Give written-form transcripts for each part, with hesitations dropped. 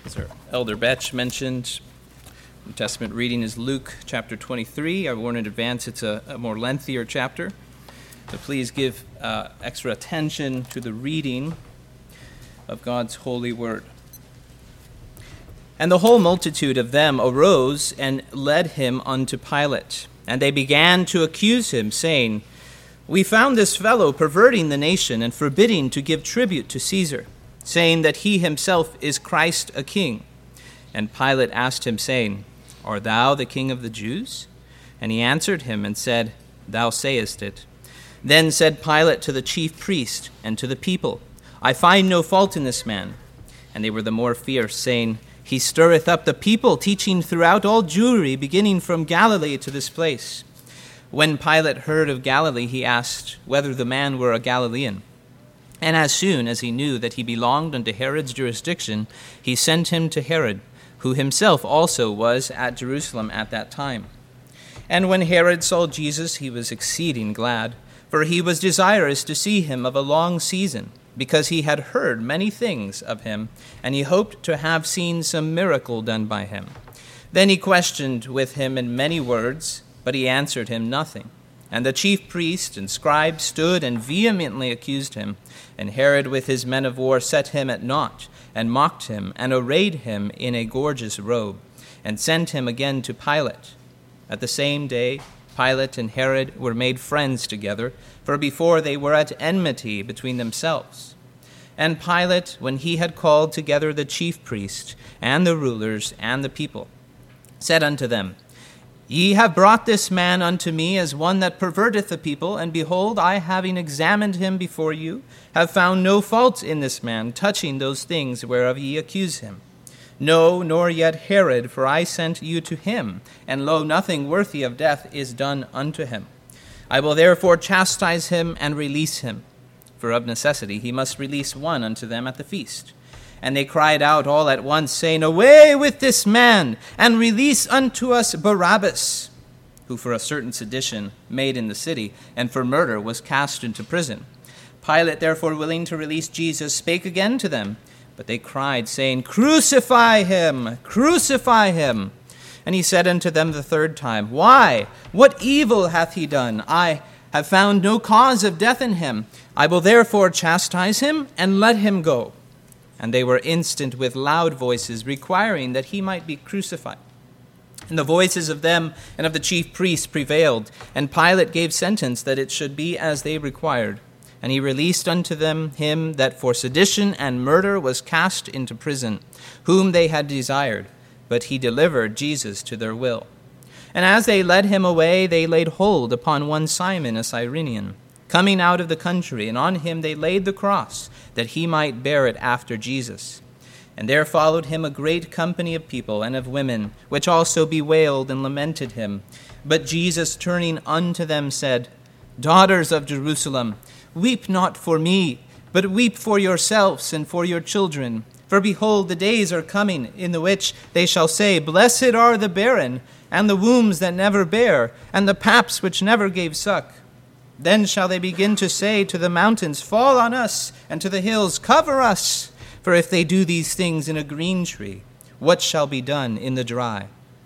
As our Elder Betch mentioned, New Testament reading is Luke chapter 23. I warn in advance it's a more lengthier chapter, so please give extra attention to the reading of God's holy word. And the whole multitude of them arose and led him unto Pilate. And they began to accuse him, saying, We found this fellow perverting the nation and forbidding to give tribute to Caesar, saying that he himself is Christ a king. And Pilate asked him, saying, Art thou the king of the Jews? And he answered him and said, Thou sayest it. Then said Pilate to the chief priest and to the people, I find no fault in this man. And they were the more fierce, saying, He stirreth up the people, teaching throughout all Jewry, beginning from Galilee to this place. When Pilate heard of Galilee, he asked whether the man were a Galilean. And as soon as he knew that he belonged unto Herod's jurisdiction, he sent him to Herod, who himself also was at Jerusalem at that time. And when Herod saw Jesus, he was exceeding glad, for he was desirous to see him of a long season, because he had heard many things of him, and he hoped to have seen some miracle done by him. Then he questioned with him in many words, but he answered him nothing. And the chief priest and scribe stood and vehemently accused him. And Herod with his men of war set him at naught, and mocked him, and arrayed him in a gorgeous robe, and sent him again to Pilate. At the same day Pilate and Herod were made friends together, for before they were at enmity between themselves. And Pilate, when he had called together the chief priests, and the rulers, and the people, said unto them, Ye have brought this man unto me as one that perverteth the people, and behold, I, having examined him before you, have found no fault in this man touching those things whereof ye accuse him. No, nor yet Herod, for I sent you to him, and lo, nothing worthy of death is done unto him. I will therefore chastise him and release him, for of necessity he must release one unto them at the feast. And they cried out all at once, saying, Away with this man, and release unto us Barabbas, who for a certain sedition made in the city, and for murder was cast into prison. Pilate, therefore, willing to release Jesus, spake again to them. But they cried, saying, Crucify him! Crucify him! And he said unto them the third time, Why? What evil hath he done? I have found no cause of death in him. I will therefore chastise him, and let him go. And they were instant with loud voices, requiring that he might be crucified. And the voices of them and of the chief priests prevailed, and Pilate gave sentence that it should be as they required. And he released unto them him that for sedition and murder was cast into prison, whom they had desired, but he delivered Jesus to their will. And as they led him away, they laid hold upon one Simon, a Cyrenian, coming out of the country, and on him they laid the cross, that he might bear it after Jesus. And there followed him a great company of people and of women, which also bewailed and lamented him. But Jesus, turning unto them, said, Daughters of Jerusalem, weep not for me, but weep for yourselves and for your children. For behold, the days are coming, in the which they shall say, Blessed are the barren, and the wombs that never bare, and the paps which never gave suck. Then shall they begin to say to the mountains, Fall on us, and to the hills, Cover us. For if they do these things in a green tree, what shall be done in the dry?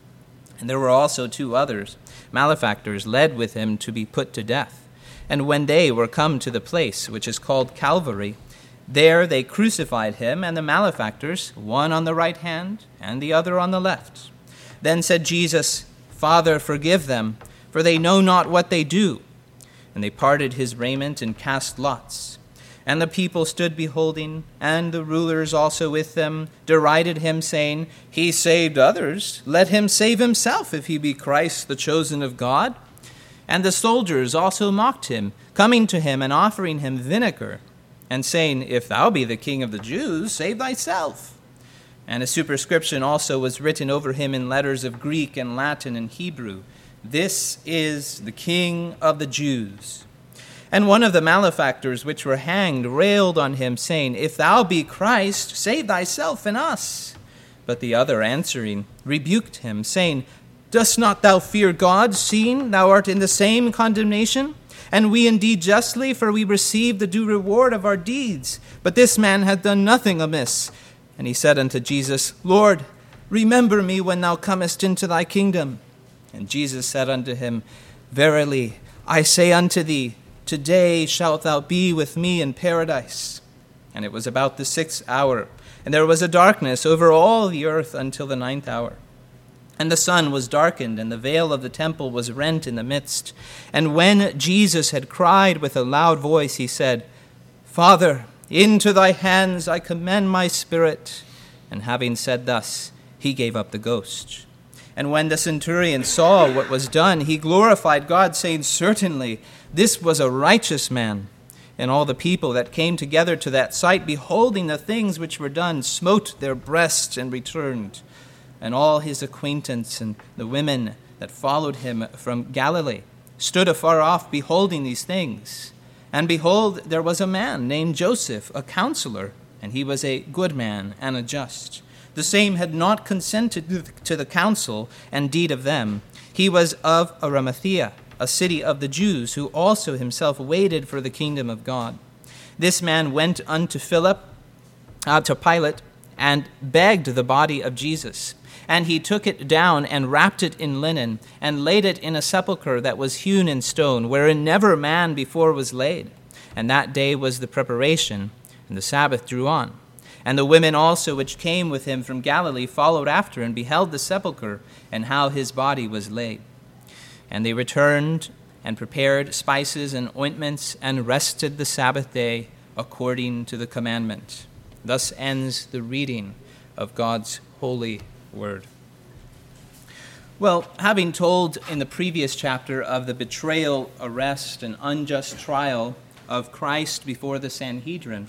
And there were also two others, malefactors, led with him to be put to death. And when they were come to the place which is called Calvary, there they crucified him and the malefactors, one on the right hand and the other on the left. Then said Jesus, Father, forgive them, for they know not what they do. And they parted his raiment and cast lots. And the people stood beholding, and the rulers also with them derided him, saying, He saved others, let him save himself, if he be Christ, the chosen of God. And the soldiers also mocked him, coming to him and offering him vinegar, and saying, If thou be the king of the Jews, save thyself. And a superscription also was written over him in letters of Greek and Latin and Hebrew, This is the King of the Jews. And one of the malefactors which were hanged railed on him, saying, If thou be Christ, save thyself and us. But the other answering rebuked him, saying, Dost not thou fear God, seeing thou art in the same condemnation? And we indeed justly, for we receive the due reward of our deeds. But this man hath done nothing amiss. And he said unto Jesus, Lord, remember me when thou comest into thy kingdom. And Jesus said unto him, Verily, I say unto thee, today shalt thou be with me in paradise. And it was about the 6th hour, and there was a darkness over all the earth until the 9th hour. And the sun was darkened, and the veil of the temple was rent in the midst. And when Jesus had cried with a loud voice, he said, Father, into thy hands I commend my spirit. And having said thus, he gave up the ghost. And when the centurion saw what was done, he glorified God, saying, Certainly this was a righteous man. And all the people that came together to that sight, beholding the things which were done, smote their breasts and returned. And all his acquaintance and the women that followed him from Galilee stood afar off, beholding these things. And behold, there was a man named Joseph, a counselor, and he was a good man and a just. The same had not consented to the counsel and deed of them. He was of Arimathea, a city of the Jews, who also himself waited for the kingdom of God. This man went unto to Pilate, and begged the body of Jesus. And he took it down and wrapped it in linen, and laid it in a sepulchre that was hewn in stone, wherein never man before was laid. And that day was the preparation, and the Sabbath drew on. And the women also which came with him from Galilee followed after, and beheld the sepulchre, and how his body was laid. And they returned, and prepared spices and ointments, and rested the Sabbath day according to the commandment. Thus ends the reading of God's holy word. Well, having told in the previous chapter of the betrayal, arrest, and unjust trial of Christ before the Sanhedrin,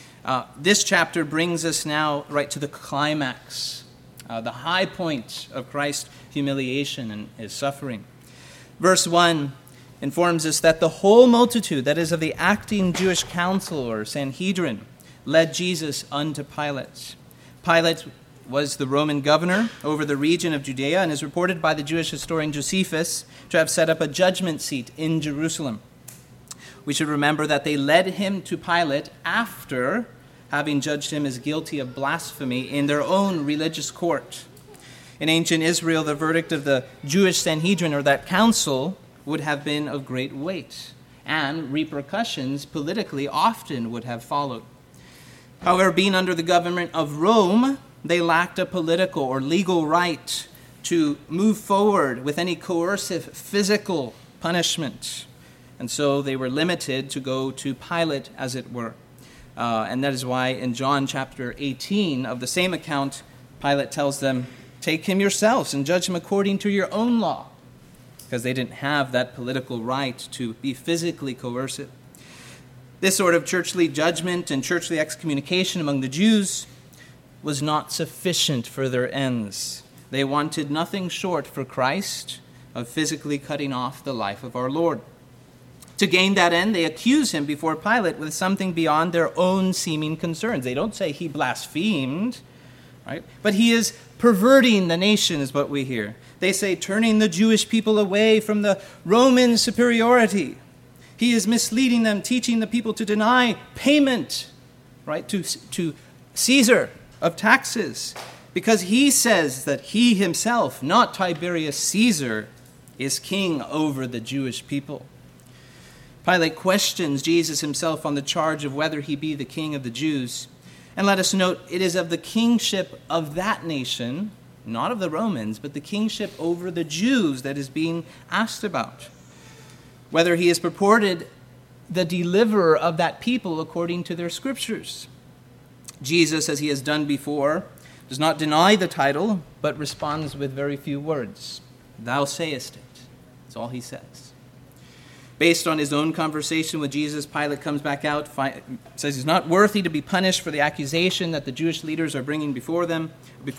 this chapter brings us now right to the climax, the high point of Christ's humiliation and his suffering. Verse 1 informs us that the whole multitude, that is of the acting Jewish council or Sanhedrin, led Jesus unto Pilate. Pilate was the Roman governor over the region of Judea and is reported by the Jewish historian Josephus to have set up a judgment seat in Jerusalem. We should remember that they led him to Pilate after having judged him as guilty of blasphemy in their own religious court. In ancient Israel, the verdict of the Jewish Sanhedrin, or that council, would have been of great weight, and repercussions politically often would have followed. However, being under the government of Rome, they lacked a political or legal right to move forward with any coercive physical punishment. And so they were limited to go to Pilate, as it were. And that is why in John chapter 18 of the same account, Pilate tells them, Take him yourselves and judge him according to your own law, because they didn't have that political right to be physically coercive. This sort of churchly judgment and churchly excommunication among the Jews was not sufficient for their ends. They wanted nothing short for Christ of physically cutting off the life of our Lord. To gain that end, they accuse him before Pilate with something beyond their own seeming concerns. They don't say he blasphemed, right? But he is perverting the nation, is what we hear. They say turning the Jewish people away from the Roman superiority. He is misleading them, teaching the people to deny payment, right, to Caesar of taxes, because he says that he himself, not Tiberius Caesar, is king over the Jewish people. Pilate questions Jesus himself on the charge of whether he be the king of the Jews. And let us note, it is of the kingship of that nation, not of the Romans, but the kingship over the Jews that is being asked about. Whether he is purported the deliverer of that people according to their scriptures. Jesus, as he has done before, does not deny the title, but responds with very few words. Thou sayest it. That's all he says. Based on his own conversation with Jesus, Pilate comes back out, says he's not worthy to be punished for the accusation that the Jewish leaders are bringing before him.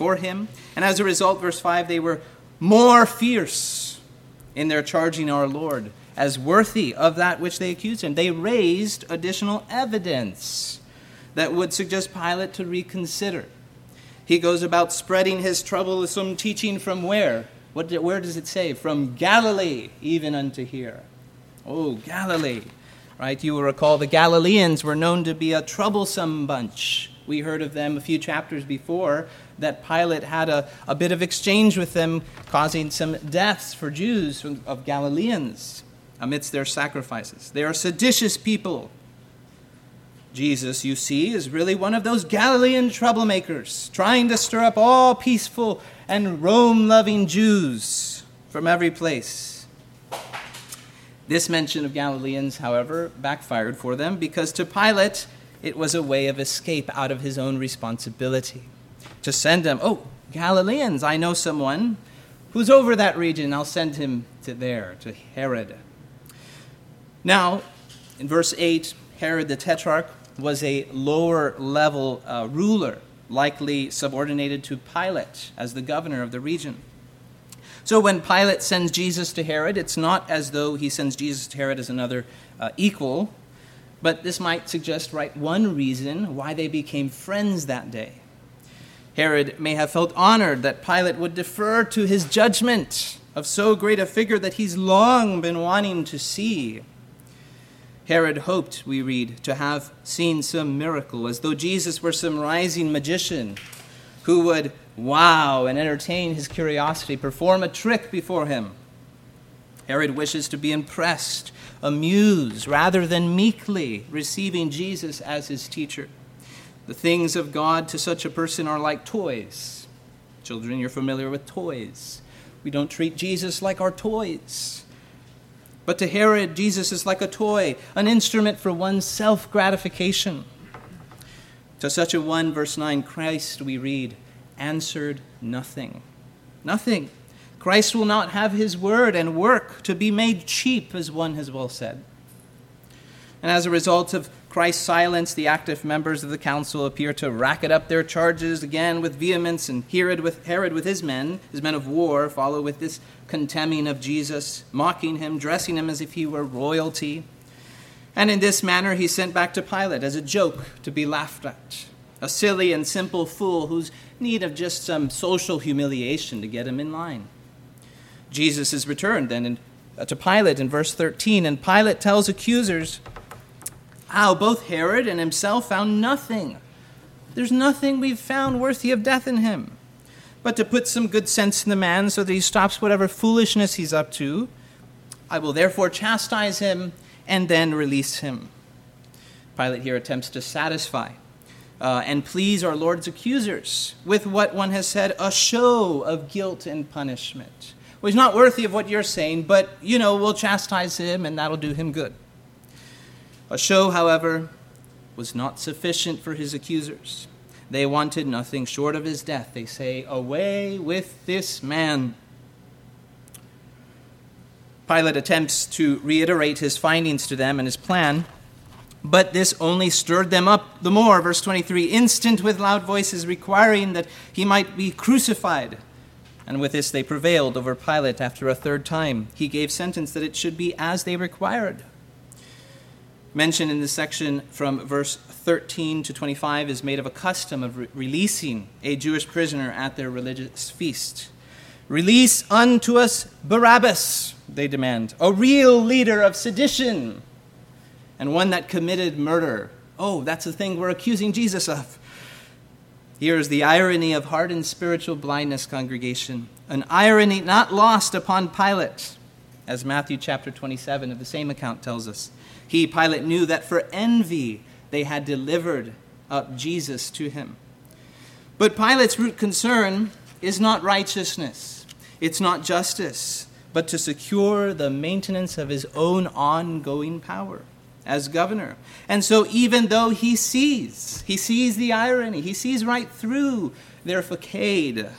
And as a result, verse 5, they were more fierce in their charging our Lord as worthy of that which they accused him. They raised additional evidence that would suggest Pilate to reconsider. He goes about spreading his troublesome teaching from where? Where does it say? From Galilee, even unto here. Oh, Galilee, right? You will recall the Galileans were known to be a troublesome bunch, We heard of them a few chapters before, that Pilate had a bit of exchange with them, causing some deaths for Jews of Galileans amidst their sacrifices. They are seditious people. Jesus, you see, is really one of those Galilean troublemakers, trying to stir up all peaceful and Rome-loving Jews from every place. This mention of Galileans, however, backfired for them, because to Pilate, it was a way of escape out of his own responsibility. To send them, oh, Galileans, I know someone who's over that region. I'll send him to Herod. Now, in verse 8, Herod the Tetrarch was a lower-level ruler, likely subordinated to Pilate as the governor of the region. So when Pilate sends Jesus to Herod, it's not as though he sends Jesus to Herod as another equal, but this might suggest one reason why they became friends that day. Herod may have felt honored that Pilate would defer to his judgment of so great a figure that he's long been wanting to see. Herod hoped, we read, to have seen some miracle, as though Jesus were some rising magician who would wow and entertain his curiosity, perform a trick before him. Herod wishes to be impressed, amused, rather than meekly receiving Jesus as his teacher. The things of God to such a person are like toys. Children, you're familiar with toys. We don't treat Jesus like our toys. But to Herod, Jesus is like a toy, an instrument for one's self-gratification. To such a one, verse 9, Christ, we read, answered nothing. Nothing. Christ will not have his word and work to be made cheap, as one has well said. And as a result of Christ's silence, the active members of the council appear to racket up their charges again with vehemence, and Herod with his men of war, follow with this contemning of Jesus, mocking him, dressing him as if he were royalty. And in this manner he sent back to Pilate as a joke to be laughed at, a silly and simple fool who's need of just some social humiliation to get him in line. Jesus is returned then to Pilate in verse 13, and Pilate tells accusers how both Herod and himself found nothing. There's nothing we've found worthy of death in him. But to put some good sense in the man so that he stops whatever foolishness he's up to, I will therefore chastise him and then release him. Pilate here attempts to satisfy and please our Lord's accusers with what one has said, a show of guilt and punishment. Well, he's not worthy of what you're saying, but, we'll chastise him and that'll do him good. A show, however, was not sufficient for his accusers. They wanted nothing short of his death. They say, away with this man. Pilate attempts to reiterate his findings to them and his plan, but this only stirred them up the more. Verse 23, instant with loud voices requiring that he might be crucified. And with this they prevailed over Pilate after a third time. He gave sentence that it should be as they required. Mentioned in this section from verse 13 to 25 is made of a custom of releasing a Jewish prisoner at their religious feast. Release unto us Barabbas, they demand, a real leader of sedition, and one that committed murder. Oh, that's the thing we're accusing Jesus of. Here's the irony of hardened spiritual blindness, congregation. An irony not lost upon Pilate, as Matthew chapter 27 of the same account tells us. He, Pilate, knew that for envy they had delivered up Jesus to him. But Pilate's root concern is not righteousness. It's not justice, but to secure the maintenance of his own ongoing power as governor. And so even though he sees the irony, he sees right through their facade,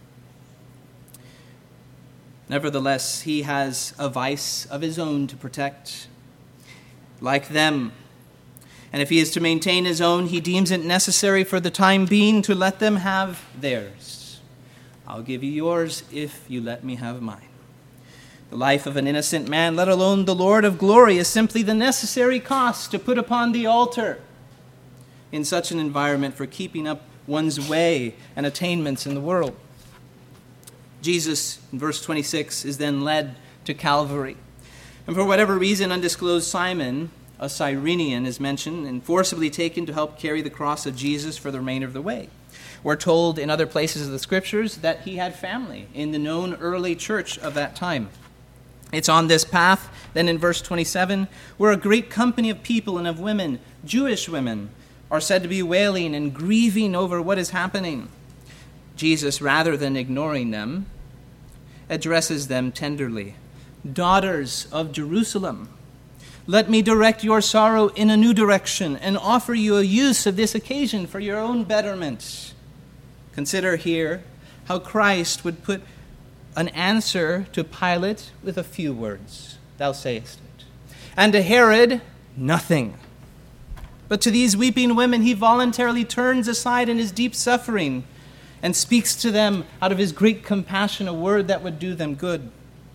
nevertheless, he has a vice of his own to protect. Like them. And if he is to maintain his own, he deems it necessary for the time being to let them have theirs. I'll give you yours if you let me have mine. The life of an innocent man, let alone the Lord of glory, is simply the necessary cost to put upon the altar in such an environment for keeping up one's way and attainments in the world. Jesus, in verse 26, is then led to Calvary. And for whatever reason undisclosed, Simon a Cyrenian, is mentioned and forcibly taken to help carry the cross of Jesus for the remainder of the way. We're told in other places of the Scriptures that he had family in the known early church of that time. It's on this path, then in verse 27, where a great company of people and of women, Jewish women, are said to be wailing and grieving over what is happening. Jesus, rather than ignoring them, addresses them tenderly. Daughters of Jerusalem, let me direct your sorrow in a new direction and offer you a use of this occasion for your own betterment. Consider here how Christ would put an answer to Pilate with a few words. Thou sayest it. And to Herod, nothing. But to these weeping women, he voluntarily turns aside in his deep suffering and speaks to them out of his great compassion a word that would do them good.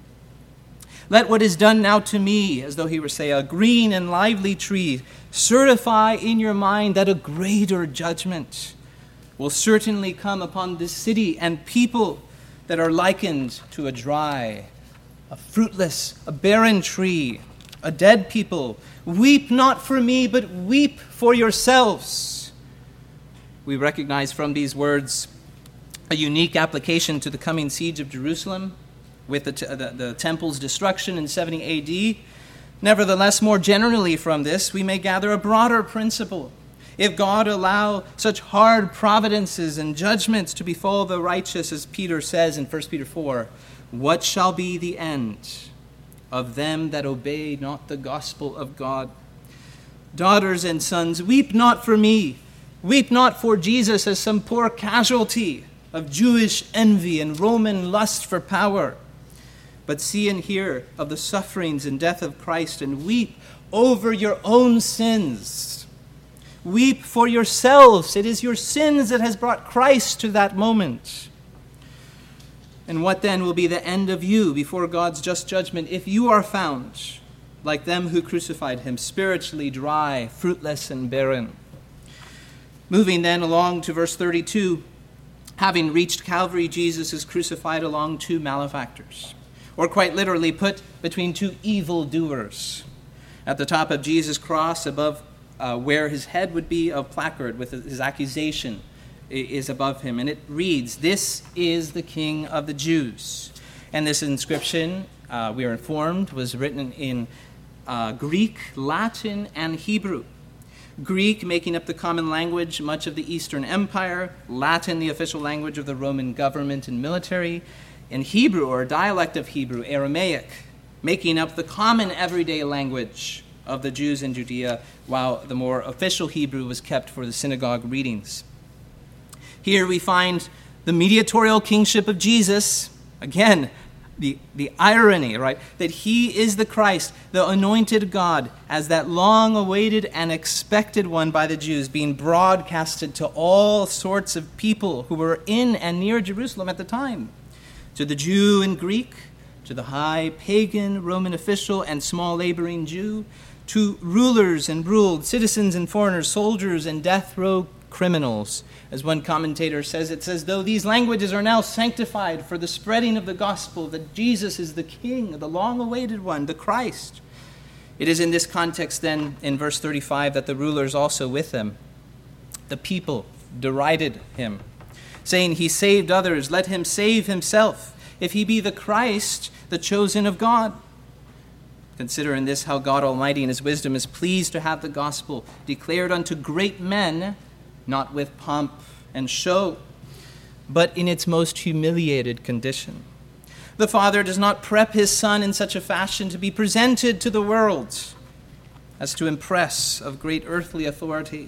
Let what is done now to me, as though he were saying, a green and lively tree, certify in your mind that a greater judgment will certainly come upon this city and people that are likened to a dry, a fruitless, a barren tree, a dead people. Weep not for me, but weep for yourselves. We recognize from these words a unique application to the coming siege of Jerusalem with the temple's destruction in 70 A.D. Nevertheless, more generally from this, we may gather a broader principle. If God allow such hard providences and judgments to befall the righteous, as Peter says in 1 Peter 4, what shall be the end of them that obey not the gospel of God? Daughters and sons, weep not for me. Weep not for Jesus as some poor casualty of Jewish envy and Roman lust for power. But see and hear of the sufferings and death of Christ, and weep over your own sins. Weep for yourselves. It is your sins that has brought Christ to that moment. And what then will be the end of you before God's just judgment if you are found, like them who crucified him, spiritually dry, fruitless, and barren? Moving then along to verse 32, having reached Calvary, Jesus is crucified along two malefactors, or quite literally put between two evildoers. At the top of Jesus' cross, above where his head would be, a placard with his accusation is above him. And it reads, "This is the King of the Jews." And this inscription, we are informed, was written in Greek, Latin, and Hebrew. Greek making up the common language, much of the Eastern Empire. Latin, the official language of the Roman government and military. And Hebrew, or dialect of Hebrew, Aramaic, making up the common everyday language of the Jews in Judea, while the more official Hebrew was kept for the synagogue readings. Here we find the mediatorial kingship of Jesus. Again, the irony, right? That he is the Christ, the anointed God, as that long-awaited and expected one by the Jews, being broadcasted to all sorts of people who were in and near Jerusalem at the time. To the Jew and Greek, to the high pagan Roman official and small laboring Jew, to rulers and ruled, citizens and foreigners, soldiers and death row criminals. As one commentator says, it's as though these languages are now sanctified for the spreading of the gospel, that Jesus is the King, the long-awaited one, the Christ. It is in this context then, in verse 35, that the rulers also with him, the people, derided him, saying, "He saved others, let him save himself, if he be the Christ, the chosen of God." Consider in this how God Almighty in his wisdom is pleased to have the gospel declared unto great men, not with pomp and show, but in its most humiliated condition. The Father does not prep his Son in such a fashion to be presented to the world as to impress of great earthly authority,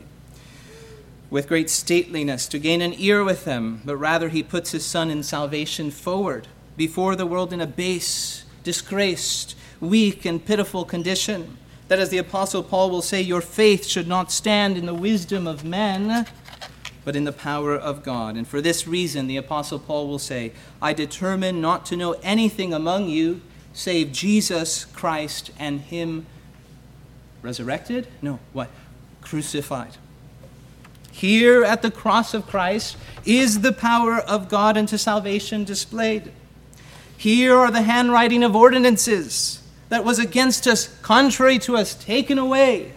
with great stateliness, to gain an ear with them, but rather he puts his Son in salvation forward before the world in a base, disgraced, weak, and pitiful condition, that, as the Apostle Paul will say, your faith should not stand in the wisdom of men, but in the power of God. And for this reason, the Apostle Paul will say, I determine not to know anything among you save Jesus Christ and him resurrected? No, what? Crucified. Here at the cross of Christ is the power of God unto salvation displayed. Here are the handwriting of ordinances, that was against us, contrary to us, taken away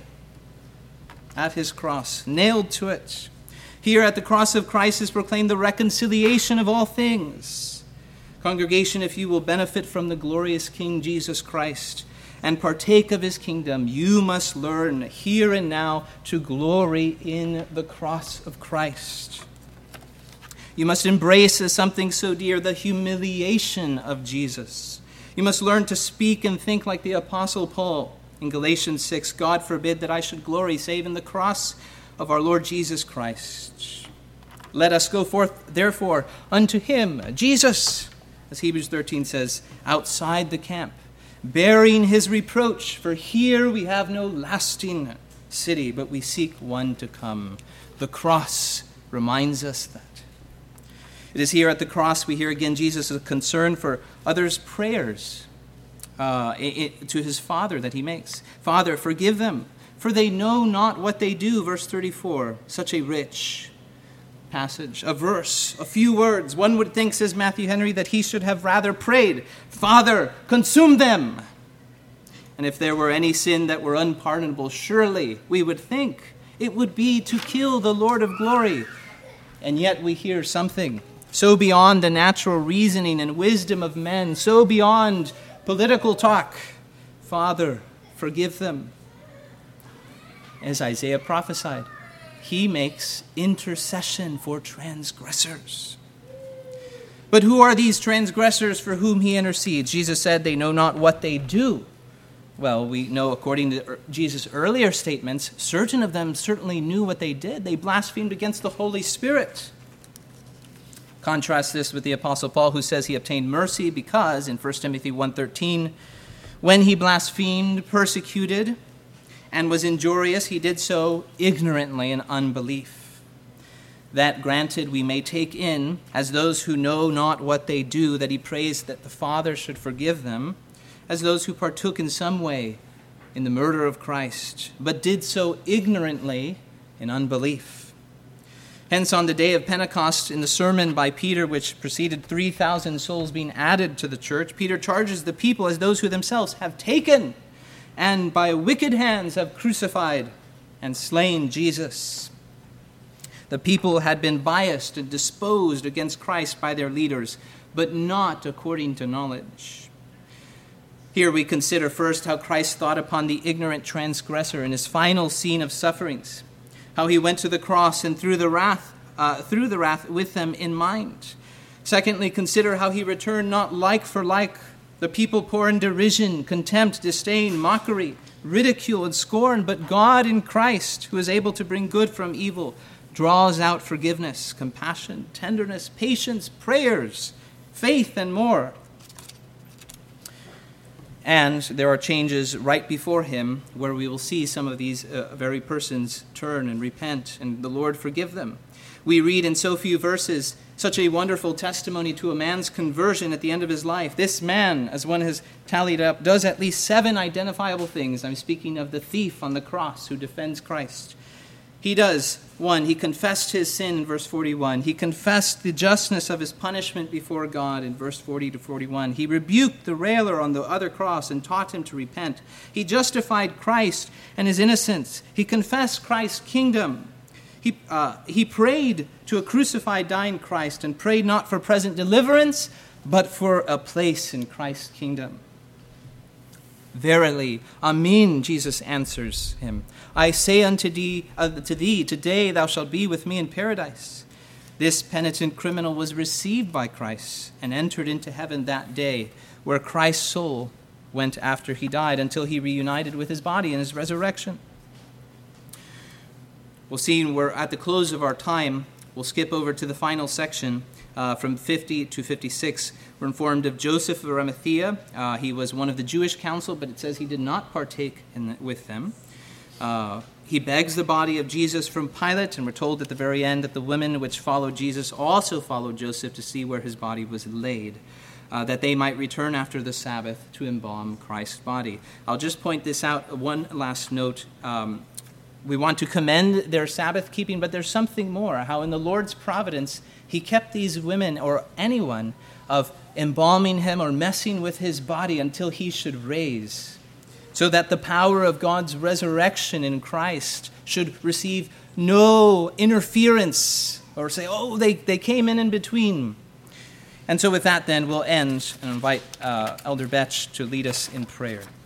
at his cross, nailed to it. Here at the cross of Christ is proclaimed the reconciliation of all things. Congregation, if you will benefit from the glorious King Jesus Christ and partake of his kingdom, you must learn here and now to glory in the cross of Christ. You must embrace as something so dear the humiliation of Jesus. You must learn to speak and think like the Apostle Paul in Galatians 6. God forbid that I should glory save in the cross of our Lord Jesus Christ. Let us go forth, therefore, unto him, Jesus, as Hebrews 13 says, outside the camp, bearing his reproach, for here we have no lasting city, but we seek one to come. The cross reminds us that. It is here at the cross we hear again Jesus' concern for others' prayers to his Father that he makes. Father, forgive them, for they know not what they do. Verse 34, such a rich passage, a verse, a few words. One would think, says Matthew Henry, that he should have rather prayed, Father, consume them. And if there were any sin that were unpardonable, surely we would think it would be to kill the Lord of glory. And yet we hear something so beyond the natural reasoning and wisdom of men, so beyond political talk. Father, forgive them. As Isaiah prophesied, he makes intercession for transgressors. But who are these transgressors for whom he intercedes? Jesus said they know not what they do. Well, we know according to Jesus' earlier statements, certain of them certainly knew what they did. They blasphemed against the Holy Spirit. Contrast this with the Apostle Paul, who says he obtained mercy because, in 1 Timothy 1:13, when he blasphemed, persecuted, and was injurious, he did so ignorantly in unbelief. That, granted, we may take in as those who know not what they do, that he prays that the Father should forgive them, as those who partook in some way in the murder of Christ, but did so ignorantly in unbelief. Hence, on the day of Pentecost, in the sermon by Peter, which preceded 3,000 souls being added to the church, Peter charges the people as those who themselves have taken and by wicked hands have crucified and slain Jesus. The people had been biased and disposed against Christ by their leaders, but not according to knowledge. Here we consider first how Christ thought upon the ignorant transgressor in his final scene of sufferings, how he went to the cross and through the wrath with them in mind. Secondly, consider how he returned not like for like. The people pour in derision, contempt, disdain, mockery, ridicule, and scorn, but God in Christ, who is able to bring good from evil, draws out forgiveness, compassion, tenderness, patience, prayers, faith, and more. And there are changes right before him where we will see some of these very persons turn and repent and the Lord forgive them. We read in so few verses such a wonderful testimony to a man's conversion at the end of his life. This man, as one has tallied up, does at least 7 identifiable things. I'm speaking of the thief on the cross who defends Christ. He does. 1, he confessed his sin in verse 41. He confessed the justness of his punishment before God in verse 40 to 41. He rebuked the railer on the other cross and taught him to repent. He justified Christ and his innocence. He confessed Christ's kingdom. He prayed to a crucified, dying Christ and prayed not for present deliverance, but for a place in Christ's kingdom. Verily, Amen, Jesus answers him. I say unto thee, today thou shalt be with me in paradise. This penitent criminal was received by Christ and entered into heaven that day, where Christ's soul went after he died until he reunited with his body in his resurrection. We'll see we're at the close of our time. We'll skip over to the final section from 50 to 56. We're informed of Joseph of Arimathea. He was one of the Jewish council, but it says he did not partake with them. He begs the body of Jesus from Pilate, and we're told at the very end that the women which followed Jesus also followed Joseph to see where his body was laid, that they might return after the Sabbath to embalm Christ's body. I'll just point this out, one last note. We want to commend their Sabbath keeping, but there's something more. How in the Lord's providence, he kept these women or anyone of embalming him or messing with his body until he should raise, so that the power of God's resurrection in Christ should receive no interference or say, oh, they came in between. And so with that then, we'll end and invite Elder Betch to lead us in prayer.